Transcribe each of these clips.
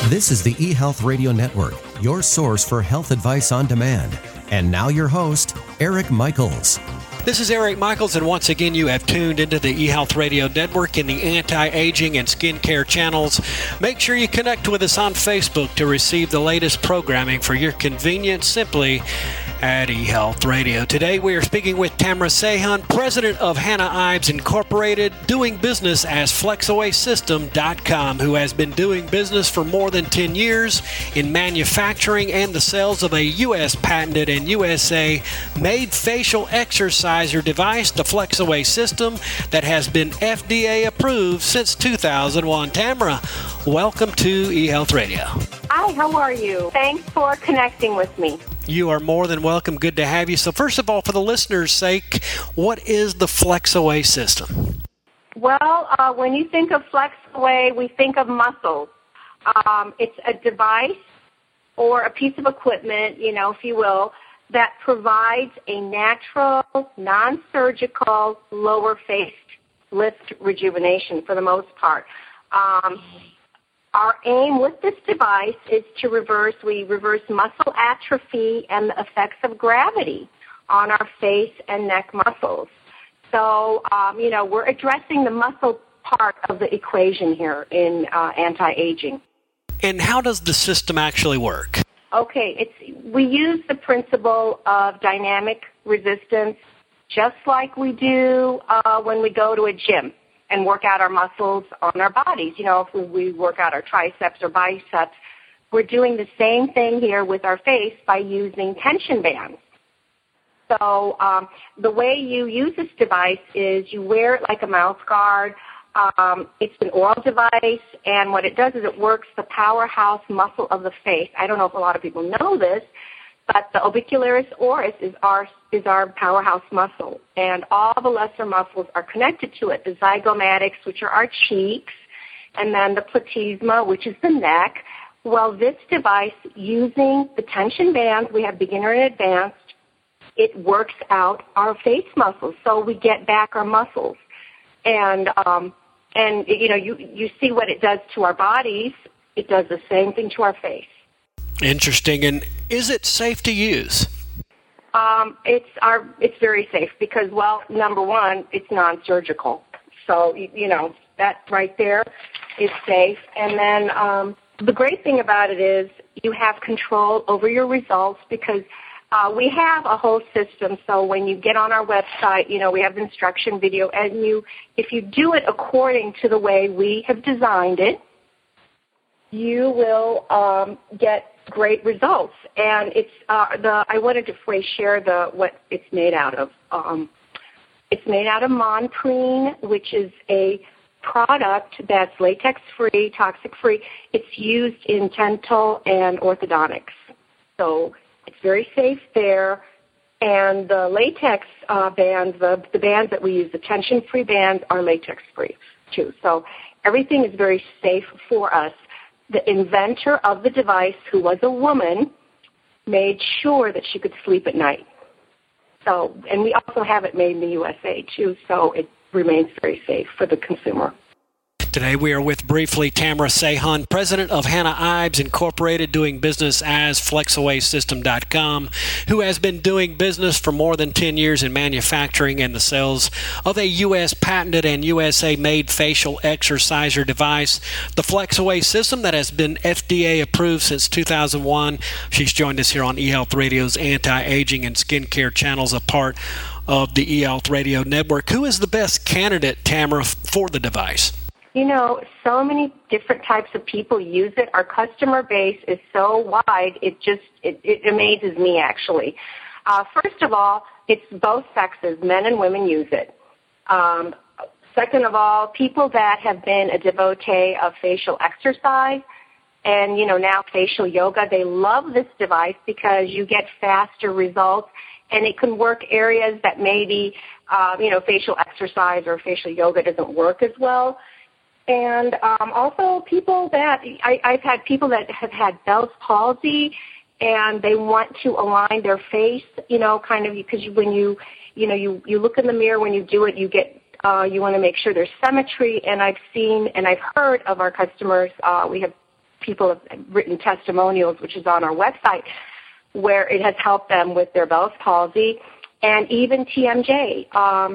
This is the eHealth Radio Network, your source for health advice on demand. And now your host, Eric Michaels. This is Eric Michaels, and once again you have tuned into the eHealth Radio Network in the anti-aging and skincare channels. Make sure you connect with us on Facebook to receive the latest programming for your convenience simply at eHealth Radio. Today we are speaking with Tamara Sahun, president of Hannah Ives Incorporated, doing business as FlexAwaySystem.com, who has been doing business for more than 10 years in manufacturing and the sales of a U.S. patented and USA made facial exerciser device, the FlexAway System, that has been FDA approved since 2001. Tamara, welcome to eHealth Radio. Hi, how are you? Thanks for connecting with me. You are more than welcome. Good to have you. So first of all, for the listeners' sake, what is the FlexAway System? Well, when you think of FlexAway, we think of muscles. It's a device or a piece of equipment, if you will, that provides a natural, non-surgical lower face lift rejuvenation for the most part. Our aim with this device is to reverse muscle atrophy and the effects of gravity on our face and neck muscles. So, we're addressing the muscle part of the equation here in anti-aging. And how does the system actually work? Okay, we use the principle of dynamic resistance just like we do when we go to a gym and work out our muscles on our bodies. If we work out our triceps or biceps, we're doing the same thing here with our face by using tension bands. So the way you use this device is you wear it like a mouth guard. It's an oral device, and what it does is it works the powerhouse muscle of the face. I don't know if a lot of people know this, but the orbicularis oris is our powerhouse muscle, and all the lesser muscles are connected to it. The zygomatics, which are our cheeks, and then the platysma, which is the neck. Well, this device, using the tension bands, we have beginner and advanced, it works out our face muscles, so we get back our muscles. And you see what it does to our bodies. It does the same thing to our face. Interesting. And is it safe to use? It's very safe because, well, number one, it's non-surgical. So, that right there is safe. And then the great thing about it is you have control over your results because we have a whole system. So when you get on our website, we have the instruction video, and if you do it according to the way we have designed it, you will get great results. And I wanted to share what it's made out of. It's made out of Monprene, which is a product that's latex-free, toxic-free. It's used in dental and orthodontics. So it's very safe there. And the latex bands, the bands that we use, the tension-free bands, are latex-free too. So everything is very safe for us. The inventor of the device, who was a woman, made sure that she could sleep at night. So, and we also have it made in the USA too, so it remains very safe for the consumer. Today we are with briefly Tamara Sahun, president of Hannah Ives Incorporated, doing business as FlexAwaySystem.com, who has been doing business for more than 10 years in manufacturing and the sales of a U.S. patented and USA-made facial exerciser device, the FlexAway System, that has been FDA approved since 2001. She's joined us here on eHealth Radio's anti-aging and skincare channels, a part of the eHealth Radio Network. Who is the best candidate, Tamara, for the device? So many different types of people use it. Our customer base is so wide, it amazes me, actually. First of all, it's both sexes. Men and women use it. Second of all, people that have been a devotee of facial exercise and, now facial yoga, they love this device because you get faster results, and it can work areas that maybe, facial exercise or facial yoga doesn't work as well. And also people that, I've had people that have had Bell's palsy, and they want to align their face, kind of, because when you look in the mirror when you do it, you get, you want to make sure there's symmetry. And I've seen and I've heard of our customers, we have people have written testimonials, which is on our website, where it has helped them with their Bell's palsy and even TMJ.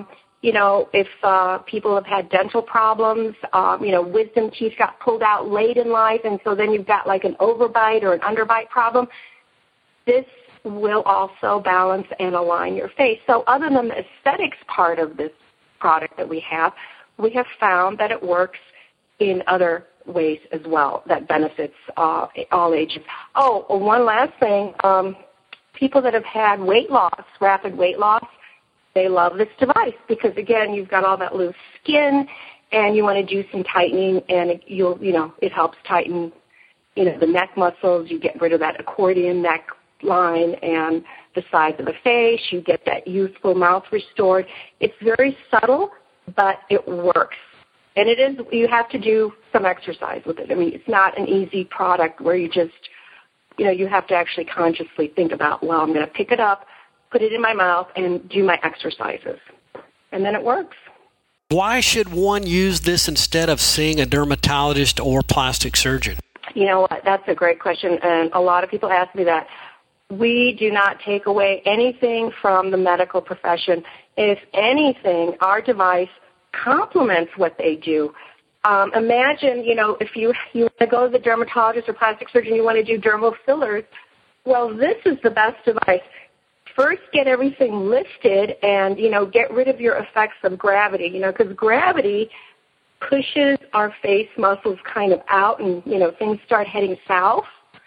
If people have had dental problems, wisdom teeth got pulled out late in life, and so then you've got like an overbite or an underbite problem, this will also balance and align your face. So other than the aesthetics part of this product that we have found that it works in other ways as well that benefits all ages. Oh, one last thing. People that have had weight loss, rapid weight loss, they love this device because, again, you've got all that loose skin and you want to do some tightening, and it helps tighten, the neck muscles. You get rid of that accordion neck line and the sides of the face. You get that youthful mouth restored. It's very subtle, but it works. And you have to do some exercise with it. I mean, it's not an easy product where you just, you have to actually consciously think about, well, I'm going to pick it up, put it in my mouth, and do my exercises. And then it works. Why should one use this instead of seeing a dermatologist or plastic surgeon? You know what? That's a great question, and a lot of people ask me that. We do not take away anything from the medical profession. If anything, our device complements what they do. Imagine, if you want to go to the dermatologist or plastic surgeon, you want to do dermal fillers. Well, this is the best device. First, get everything lifted and, get rid of your effects of gravity, because gravity pushes our face muscles kind of out and, things start heading south.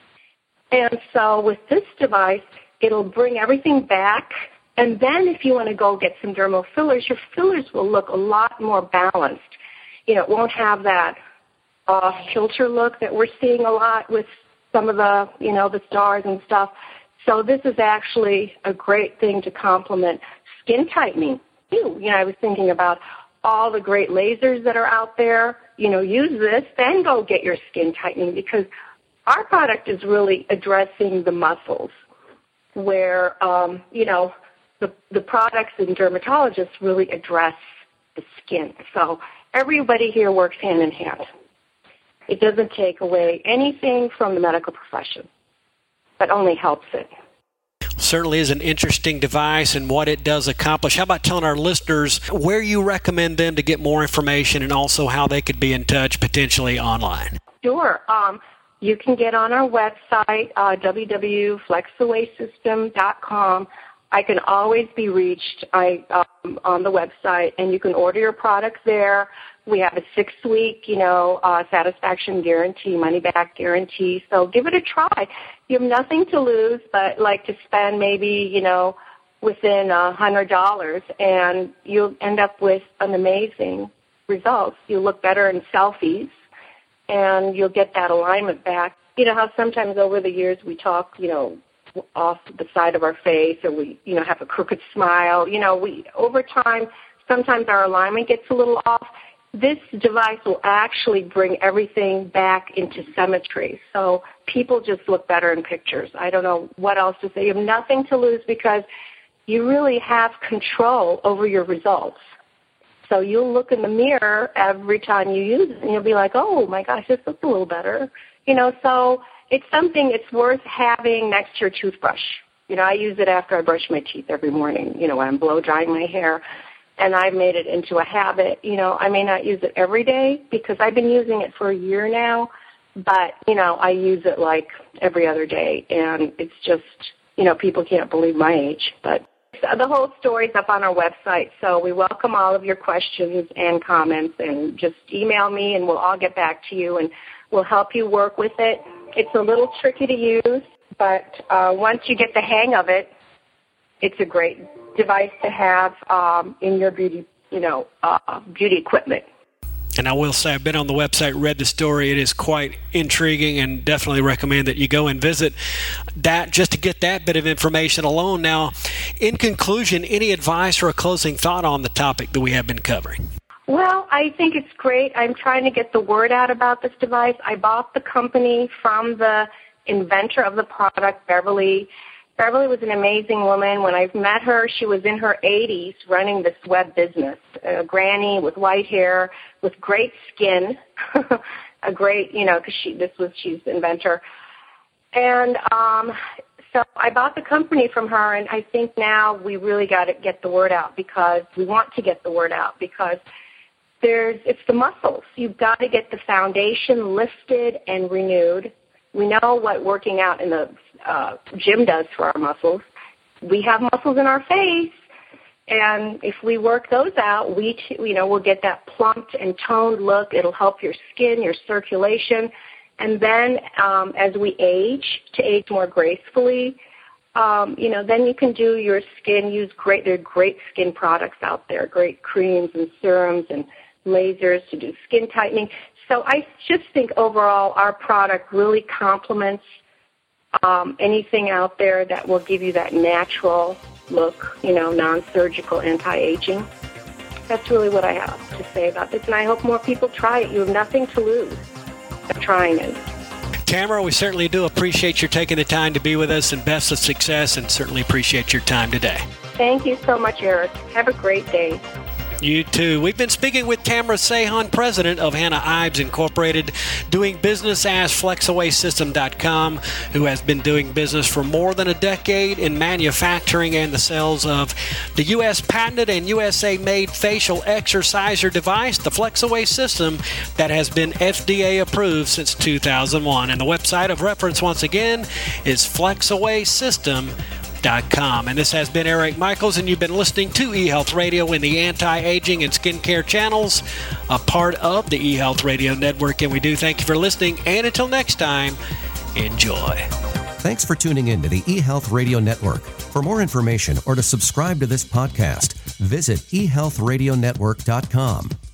And so with this device, it'll bring everything back. And then if you want to go get some dermal fillers, your fillers will look a lot more balanced. It won't have that off-kilter look that we're seeing a lot with some of the, the stars and stuff. So this is actually a great thing to complement skin tightening. I was thinking about all the great lasers that are out there. Use this, then go get your skin tightening, because our product is really addressing the muscles where, the products and dermatologists really address the skin. So everybody here works hand in hand. It doesn't take away anything from the medical profession, but only helps it. Certainly is an interesting device and what it does accomplish. How about telling our listeners where you recommend them to get more information and also how they could be in touch potentially online? Sure. You can get on our website, www.flexawaysystem.com. I can always be reached on the website, and you can order your products there. We have a 6-week, satisfaction guarantee, money-back guarantee. So give it a try. You have nothing to lose, but like to spend maybe, within $100, and you'll end up with an amazing result. You'll look better in selfies, and you'll get that alignment back. You know how sometimes over the years we talk, off the side of our face, or we, have a crooked smile. Over time, sometimes our alignment gets a little off. This device will actually bring everything back into symmetry. So people just look better in pictures. I don't know what else to say. You have nothing to lose because you really have control over your results. So you'll look in the mirror every time you use it, and you'll be like, oh, my gosh, this looks a little better. So it's something it's worth having next to your toothbrush. I use it after I brush my teeth every morning, when I'm blow drying my hair. And I've made it into a habit. I may not use it every day because I've been using it for a year now, but, I use it like every other day. And it's just, people can't believe my age. But the whole story's up on our website, so we welcome all of your questions and comments, and just email me and we'll all get back to you and we'll help you work with it. It's a little tricky to use, but once you get the hang of it, it's a great device to have in your beauty, beauty equipment. And I will say I've been on the website, read the story. It is quite intriguing, and definitely recommend that you go and visit that just to get that bit of information alone. Now, in conclusion, any advice or a closing thought on the topic that we have been covering? Well, I think it's great. I'm trying to get the word out about this device. I bought the company from the inventor of the product, Beverly. Beverly was an amazing woman. When I met her, she was in her 80s running this web business, a granny with white hair, with great skin. a great, because she's the inventor. And so I bought the company from her, and I think now we really got to get the word out, because we want to get the word out, because it's the muscles. You've got to get the foundation lifted and renewed. We know what working out in the gym does for our muscles. We have muscles in our face, and if we work those out, we'll get that plumped and toned look. It'll help your skin, your circulation. And then as we age, to age more gracefully, then you can do your skin, there are great skin products out there, great creams and serums and lasers to do skin tightening. So I just think overall our product really complements anything out there that will give you that natural look, non-surgical anti-aging. That's really what I have to say about this, and I hope more people try it. You have nothing to lose by trying it. Tamara, we certainly do appreciate your taking the time to be with us, and best of success, and certainly appreciate your time today. Thank you so much, Eric. Have a great day. You too. We've been speaking with Tamara Sahan, president of Hannah Ives Incorporated, doing business as FlexAwaySystem.com, who has been doing business for more than a decade in manufacturing and the sales of the U.S. patented and USA-made facial exerciser device, the FlexAway System, that has been FDA approved since 2001. And the website of reference, once again, is FlexAwaySystem.com. And this has been Eric Michaels, and you've been listening to eHealth Radio in the anti-aging and skincare channels, a part of the eHealth Radio Network. And we do thank you for listening. And until next time, enjoy. Thanks for tuning in to the eHealth Radio Network. For more information or to subscribe to this podcast, visit eHealthRadioNetwork.com.